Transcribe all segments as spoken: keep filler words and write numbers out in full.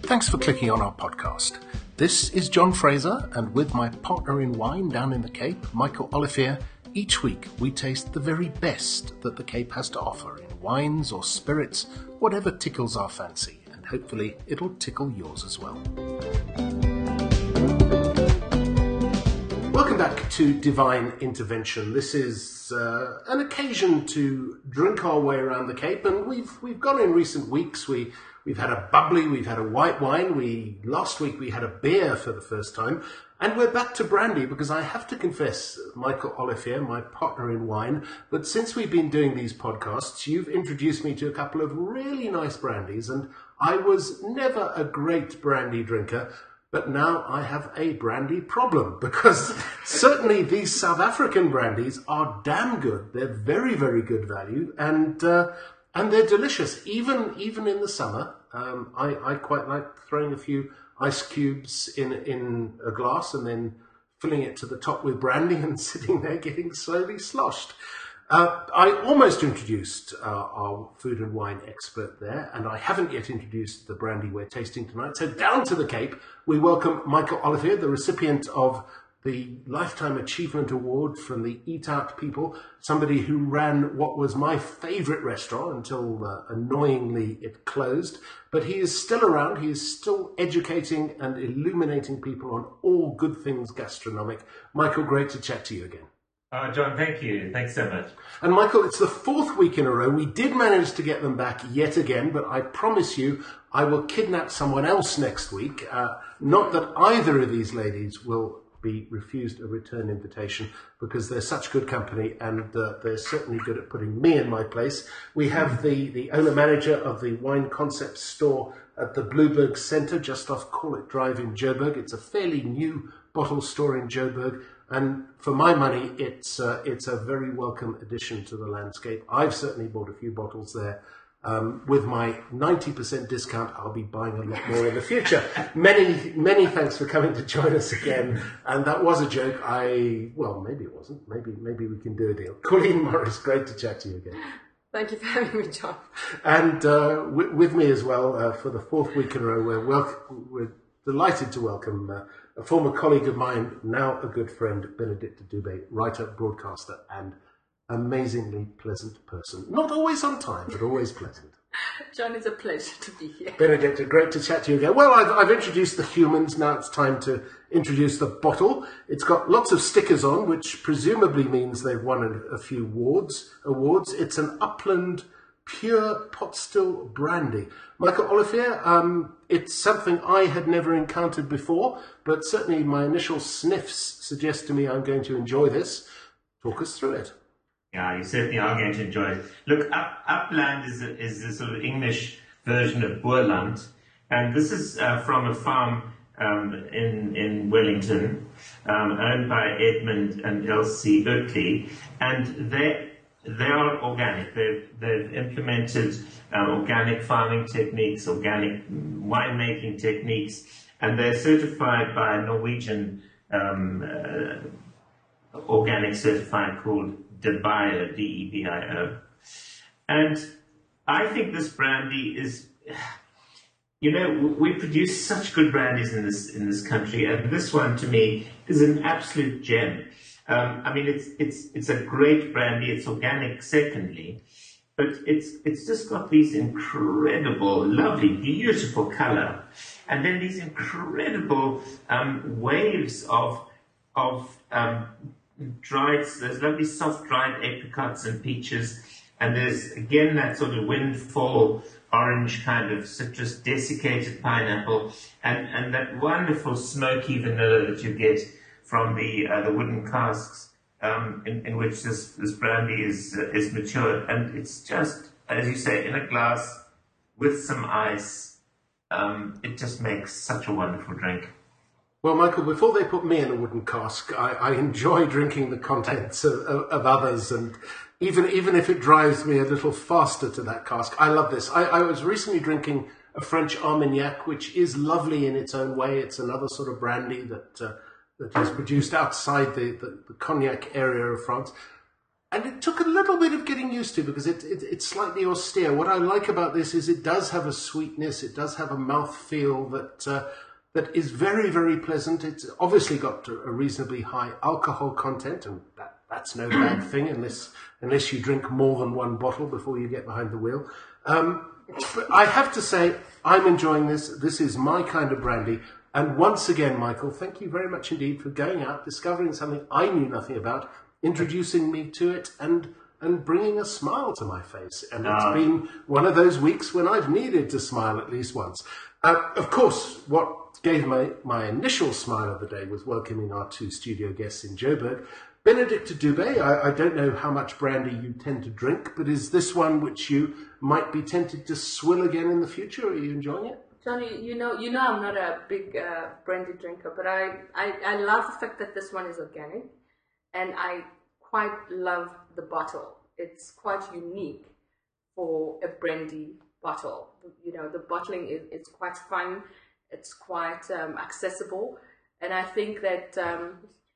Thanks for clicking on our podcast. This is John Fraser, and with my partner in wine down in the Cape, Michael Olivier, each week we taste the very best that the Cape has to offer in wines or spirits, whatever tickles our fancy, and hopefully it'll tickle yours as well. Welcome back to Divine Intervention. This is uh, an occasion to drink our way around the Cape, and we've we've gone in recent weeks. We we've had a bubbly, we've had a white wine. We last week we had a beer for the first time, and we're back to brandy because I have to confess, Michael Olivier, my partner in wine, that since we've been doing these podcasts, you've introduced me to a couple of really nice brandies, and I was never a great brandy drinker. But now I have a brandy problem because certainly these South African brandies are damn good. They're very, very good value, and uh, and they're delicious, even even in the summer. Um, I, I quite like throwing a few ice cubes in in a glass and then filling it to the top with brandy and sitting there getting slowly sloshed. Uh, I almost introduced uh, our food and wine expert there, and I haven't yet introduced the brandy we're tasting tonight. So down to the Cape, we welcome Michael Olivier, the recipient of the Lifetime Achievement Award from the Eat Out people, somebody who ran what was my favourite restaurant until uh, annoyingly it closed. But he is still around. He is still educating and illuminating people on all good things gastronomic. Michael, great to chat to you again. Uh, John, thank you. Thanks so much. And Michael, it's the fourth week in a row. We did manage to get them back yet again, but I promise you I will kidnap someone else next week. Uh, not that either of these ladies will be refused a return invitation because they're such good company and uh, they're certainly good at putting me in my place. We have the, the owner-manager of the Wine Concept store at the Blueberg Centre, just off Call It Drive in Joburg. It's a fairly new bottle store in Joburg. And for my money, it's uh, it's a very welcome addition to the landscape. I've certainly bought a few bottles there. Um, with my ninety percent discount, I'll be buying a lot more in the future. Many, many thanks for coming to join us again. And that was a joke. I, well, maybe it wasn't. Maybe maybe we can do a deal. Colleen Morris, great to chat to you again. Thank you for having me, John. And uh, w- with me as well, uh, for the fourth week in a row, we're, wel- we're delighted to welcome uh, a former colleague of mine, now a good friend, Benedicta Dubé, writer, broadcaster, and amazingly pleasant person. Not always on time, but always pleasant. John, it's a pleasure to be here. Benedicta, great to chat to you again. Well, I've, I've introduced the humans. Now it's time to introduce the bottle. It's got lots of stickers on, which presumably means they've won a, a few awards. Awards. It's an Upland pure pot still brandy. Michael Olivier, um, it's something I had never encountered before, but certainly my initial sniffs suggest to me I'm going to enjoy this. Talk us through it. Yeah, you certainly are going to enjoy it. Look, up, Upland is a, is a sort of English version of Boerland, and this is uh, from a farm um, in in Wellington, um, owned by Edmund and Elsie Oakley, and they they are organic. They've they've implemented um, organic farming techniques, organic winemaking techniques, and they're certified by a Norwegian um, uh, organic certified called DeBio, D E B I O. And I think this brandy is, you know, we produce such good brandies in this in this country, and this one to me is an absolute gem. Um, I mean, it's it's it's a great brandy. It's organic, secondly, but it's it's just got these incredible, lovely, beautiful color, and then these incredible um, waves of of um, dried. There's lovely soft dried apricots and peaches, and there's again that sort of windfall orange kind of citrus, desiccated pineapple, and and that wonderful smoky vanilla that you get from the uh, the wooden casks um, in, in which this, this brandy is uh, is matured, and it's just, as you say, in a glass with some ice. Um, it just makes such a wonderful drink. Well, Michael, before they put me in a wooden cask, I, I enjoy drinking the contents of, of, of others, and even even if it drives me a little faster to that cask, I love this. I, I was recently drinking a French Armagnac, which is lovely in its own way. It's another sort of brandy that uh, that is produced outside the, the, the cognac area of France. and it took a little bit of getting used to because it, it, it's slightly austere. What I like about this is it does have a sweetness, it does have a mouthfeel that uh, that is very, very pleasant. It's obviously got a reasonably high alcohol content, and that, that's no bad thing unless unless you drink more than one bottle before you get behind the wheel. Um, but I have to say, I'm enjoying this. This is my kind of brandy. And once again, Michael, thank you very much indeed for going out, discovering something I knew nothing about, introducing me to it, and and bringing a smile to my face. And it's Uh, been one of those weeks when I've needed to smile at least once. Uh, of course, what gave my, my initial smile of the day was welcoming our two studio guests in Joburg. Benedicta Dubé, I, I don't know how much brandy you tend to drink, but is this one which you might be tempted to swill again in the future? Are you enjoying it? Johnny, you know, you know, I'm not a big uh, brandy drinker, but I, I, I love the fact that this one is organic, and I quite love the bottle. It's quite unique for a brandy bottle. You know, the bottling is it's quite fun, it's quite um, accessible, and I think that um,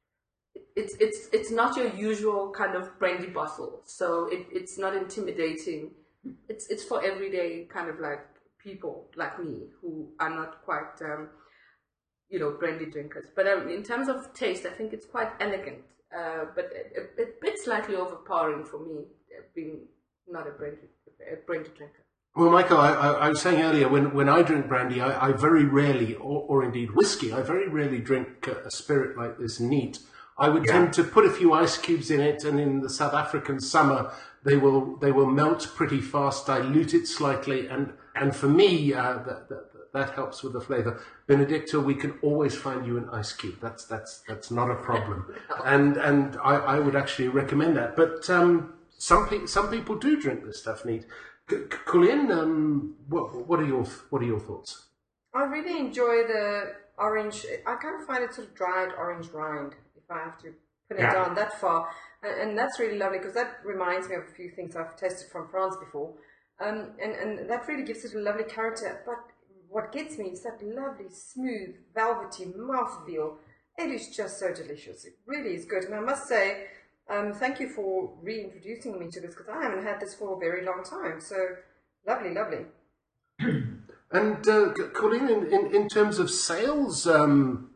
it's it's it's not your usual kind of brandy bottle, so it, it's not intimidating. It's it's for everyday kind of like people like me who are not quite um, you know, brandy drinkers. But um, in terms of taste, I think it's quite elegant, uh, but a, a, a bit slightly overpowering for me, uh, being not a brandy a brandy drinker. Well, Michael, I, I, I was saying earlier, when, when I drink brandy, I, I very rarely, or, or indeed whiskey, I very rarely drink a, a spirit like this neat. I would Yeah. tend to put a few ice cubes in it, and in the South African summer, they will they will melt pretty fast, dilute it slightly, and, and for me, uh, that, that, that helps with the flavour. Benedicta, we can always find you an ice cube. That's that's that's not a problem, and and I, I would actually recommend that. But um, some pe- some people do drink this stuff neat. C- C- Colleen, um, what what are your what are your thoughts? I really enjoy the orange. I kind of find it sort of dried orange rind, if I have to put it Yeah. down that far. And, and that's really lovely because that reminds me of a few things I've tasted from France before. Um, and, and that really gives it a lovely character. But what gets me is that lovely, smooth, velvety mouthfeel. It is just so delicious. It really is good. And I must say, um, thank you for reintroducing me to this because I haven't had this for a very long time. So lovely, lovely. And uh, C- Colleen, in, in, in terms of sales, um,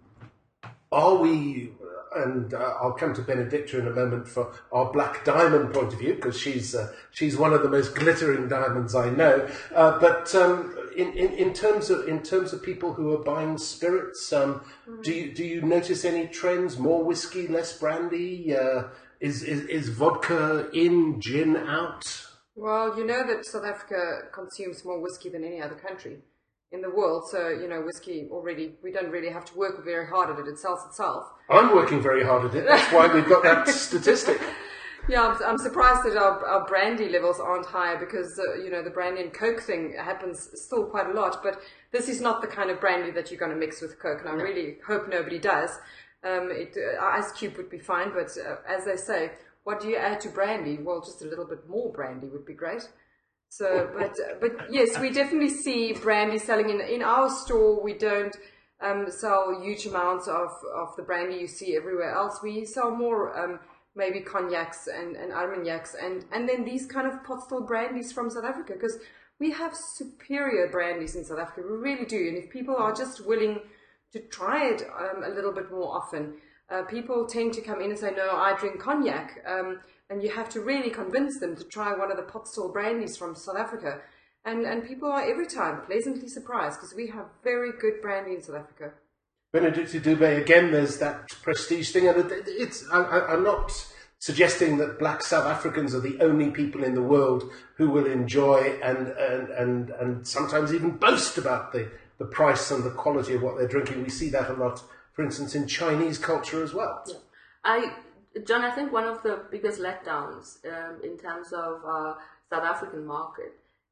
are we, and uh, I'll come to Benedicta in a moment for our Black Diamond point of view, because she's uh, she's one of the most glittering diamonds I know. Uh, but um, in, in, in terms of in terms of people who are buying spirits, um, mm. do you do you notice any trends? More whiskey, less brandy? Uh, is, is is vodka in, gin out? Well, you know that South Africa consumes more whiskey than any other country in the world. So, you know, whiskey already, we don't really have to work very hard at it. It sells itself. I'm working very hard at it. That's why we've got that statistic. Yeah, I'm, I'm surprised that our, our brandy levels aren't higher because, uh, you know, the brandy and Coke thing happens still quite a lot. But this is not the kind of brandy that you're going to mix with Coke. And I No. really hope nobody does. Um, it, uh, Ice Cube would be fine. But uh, as they say, what do you add to brandy? Well, just a little bit more brandy would be great. So, but but yes, we definitely see brandy selling in in our store. We don't um, sell huge amounts of, of the brandy you see everywhere else. We sell more um, maybe cognacs and, and armagnacs and, and then these kind of pot still brandies from South Africa because we have superior brandies in South Africa. We really do. And if people are just willing to try it um, a little bit more often, uh, people tend to come in and say, no, I drink cognac. Um, And you have to really convince them to try one of the pot still brandies from South Africa. And and people are every time pleasantly surprised because we have very good brandy in South Africa. Benedicta Dubé, again, there's that prestige thing. And it- it's, I, I- I'm not suggesting that black South Africans are the only people in the world who will enjoy and and, and, and sometimes even boast about the, the price and the quality of what they're drinking. We see that a lot, for instance, in Chinese culture as well. Yeah. I, John, I think one of the biggest letdowns um, in terms of uh, South African market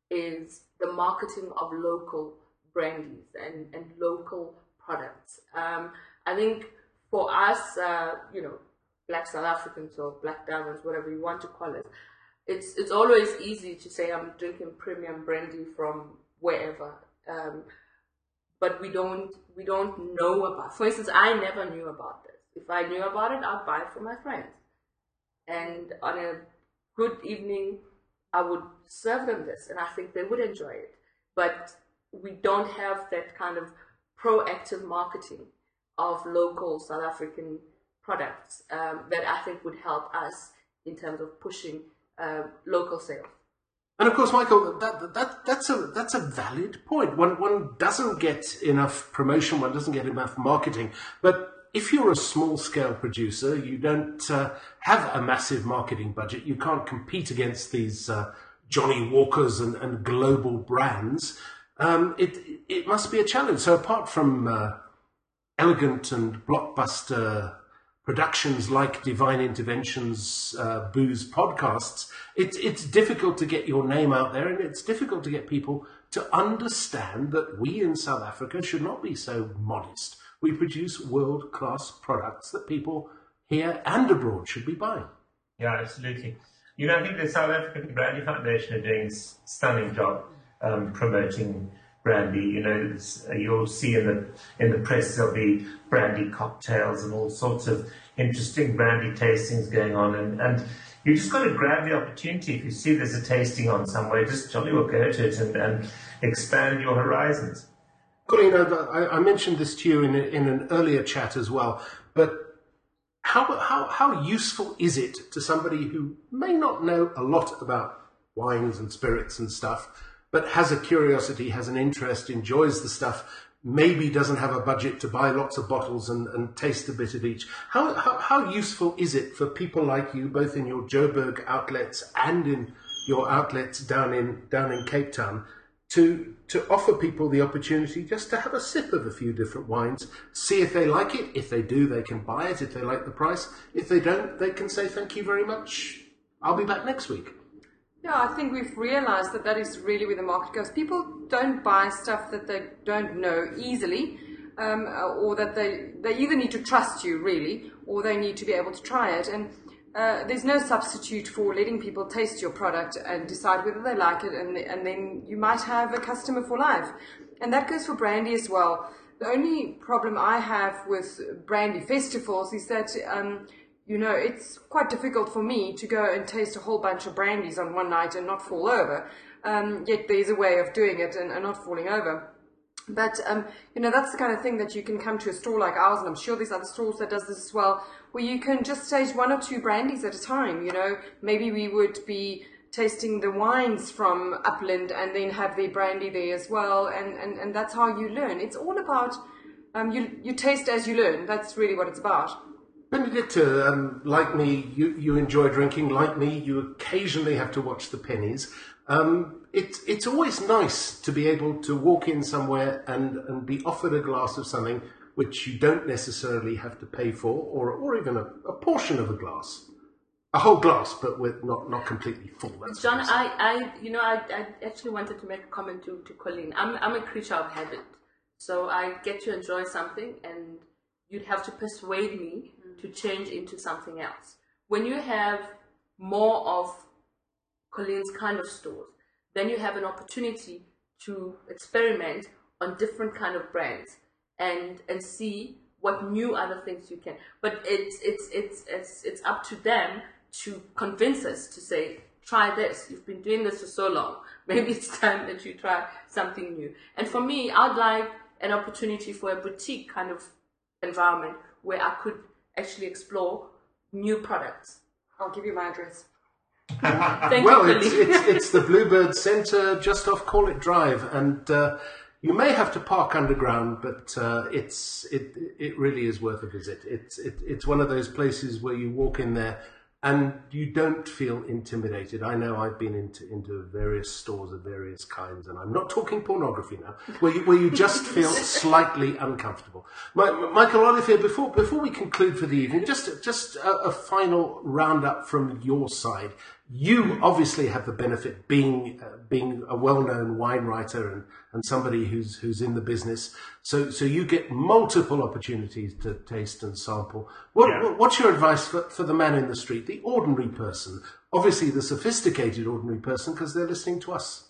is the marketing of local brandies and, and local products. Um, I think for us, uh, you know, black South Africans or black diamonds, whatever you want to call it, it's it's always easy to say I'm drinking premium brandy from wherever. Um, but we don't we don't know about. For instance, I never knew about this. If I knew about it, I'd buy it for my friends. And on a good evening, I would serve them this, and I think they would enjoy it. But we don't have that kind of proactive marketing of local South African products um, that I think would help us in terms of pushing uh, local sales. And of course, Michael, that, that, that's a that's a valid point. One one doesn't get enough promotion, one doesn't get enough marketing. But if you're a small-scale producer, you don't uh, have a massive marketing budget. You can't compete against these uh, Johnny Walkers and, and global brands. Um, it it must be a challenge. So apart from uh, elegant and blockbuster productions like Divine Interventions, uh, Booze podcasts, it's it's difficult to get your name out there, and it's difficult to get people to understand that we in South Africa should not be so modest. We produce world-class products that people here and abroad should be buying. Yeah, absolutely. You know, I think the South African Brandy Foundation are doing a stunning job um, promoting brandy. You know, it's, uh, you'll see in the in the press there'll be brandy cocktails and all sorts of interesting brandy tastings going on, and, and you just got to grab the opportunity. If you see there's a tasting on somewhere, just jolly well go to it and, and expand your horizons. Colleen, I, I mentioned this to you in, a, in an earlier chat as well, but how, how, how useful is it to somebody who may not know a lot about wines and spirits and stuff, but has a curiosity, has an interest, enjoys the stuff, maybe doesn't have a budget to buy lots of bottles and, and taste a bit of each? How, how, how useful is it for people like you, both in your Joburg outlets and in your outlets down in, down in Cape Town, to to offer people the opportunity just to have a sip of a few different wines, see if they like it. If they do, they can buy it if they like the price. If they don't, they can say thank you very much. I'll be back next week. Yeah, I think we've realized that that is really where the market goes. People don't buy stuff that they don't know easily, um, or that they, they either need to trust you, really, or they need to be able to try it. And Uh, there's no substitute for letting people taste your product and decide whether they like it, and, and then you might have a customer for life. And that goes for brandy as well. The only problem I have with brandy festivals is that, um, you know, it's quite difficult for me to go and taste a whole bunch of brandies on one night and not fall over. Um, yet there's a way of doing it and, and not falling over. But, um, you know, that's the kind of thing that you can come to a store like ours, and I'm sure there's other stores that does this as well, where you can just taste one or two brandies at a time. You know, maybe we would be tasting the wines from Upland and then have the brandy there as well, and, and, and that's how you learn. It's all about, um, you, you taste as you learn. That's really what it's about. Benedicta, um, like me, you, you enjoy drinking. Like me, you occasionally have to watch the pennies. Um, it's it's always nice to be able to walk in somewhere and, and be offered a glass of something which you don't necessarily have to pay for, or or even a, a portion of a glass, a whole glass, but with not, not completely full. That's John, I, I you know I, I actually wanted to make a comment to, to Colleen. I'm I'm a creature of habit, so I get to enjoy something, and you'd have to persuade me to change into something else. When you have more of Colleen's kind of stores, then you have an opportunity to experiment on different kind of brands and and see what new other things you can. But it's it's it's it's it's up to them to convince us to say, try this. You've been doing this for so long. Maybe it's time that you try something new. And for me, I'd like an opportunity for a boutique kind of environment where I could actually explore new products. I'll give you my address. Thank well, you, it's, it's, it's the Bluebird Centre, just off Call It Drive, and uh, you may have to park underground, but uh, it's it it really is worth a visit. It's it, it's one of those places where you walk in there and you don't feel intimidated. I know I've been into into various stores of various kinds, and I'm not talking pornography now, where you, where you just feel slightly uncomfortable. My, Michael Olivier, before before we conclude for the evening, just just a, a final roundup from your side. You obviously have the benefit being uh, being a well-known wine writer and, and somebody who's who's in the business. So so you get multiple opportunities to taste and sample. What, Yeah. What's your advice for, for the man in the street, the ordinary person? Obviously the sophisticated ordinary person, because they're listening to us.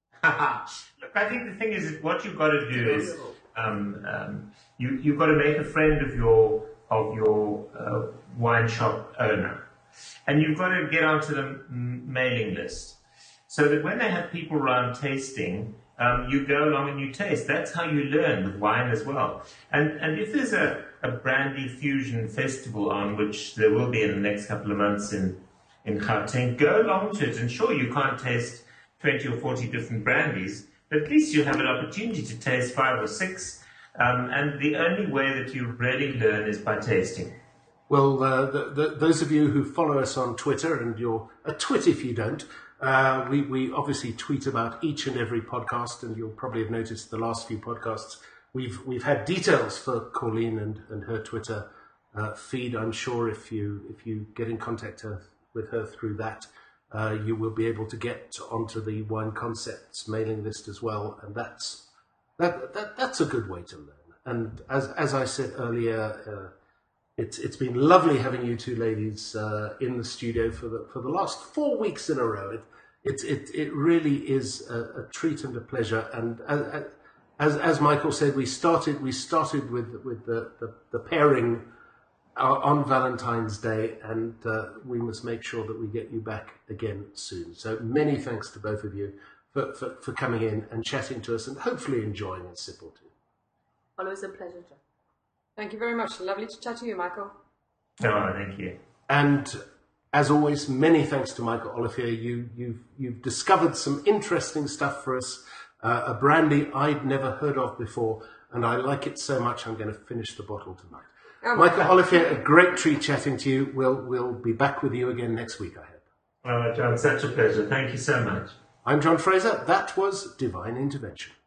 Look, I think the thing is, what you've got to do is um, um, you you've got to make a friend of your of your uh, wine shop owner. And you've got to get onto the m- mailing list so that when they have people around tasting, um, you go along and you taste. That's how you learn with wine as well. And and if there's a, a brandy fusion festival on, which there will be in the next couple of months in, in Gauteng, go along to it. And sure, you can't taste twenty or forty different brandies, but at least you have an opportunity to taste five or six. Um, and the only way that you really learn is by tasting. Well, uh, the, the, those of you who follow us on Twitter, and you're a twit if you don't, uh, we, we obviously tweet about each and every podcast, and you'll probably have noticed the last few podcasts, we've we've had details for Colleen and, and her Twitter uh, feed. I'm sure if you if you get in contact her, with her through that, uh, you will be able to get onto the Wine Concepts mailing list as well, and that's that, that that's a good way to learn. And as as I said earlier, uh, It's it's been lovely having you two ladies uh, in the studio for the for the last four weeks in a row. It it it, it really is a, a treat and a pleasure. And as, as as Michael said, we started we started with with the the, the pairing on Valentine's Day, and uh, we must make sure that we get you back again soon. So many thanks to both of you for for, for coming in and chatting to us, and hopefully enjoying a sip or two. Always a pleasure, John. Thank you very much. Lovely to chat to you, Michael. Oh, thank you. And as always, many thanks to Michael Olivier. You, you've, you've discovered some interesting stuff for us, uh, a brandy I'd never heard of before, and I like it so much I'm going to finish the bottle tonight. Oh, Michael Olivier, a great treat chatting to you. We'll, we'll be back with you again next week, I hope. Oh, John, such a pleasure. Thank you so much. I'm John Fraser. That was Divine Intervention.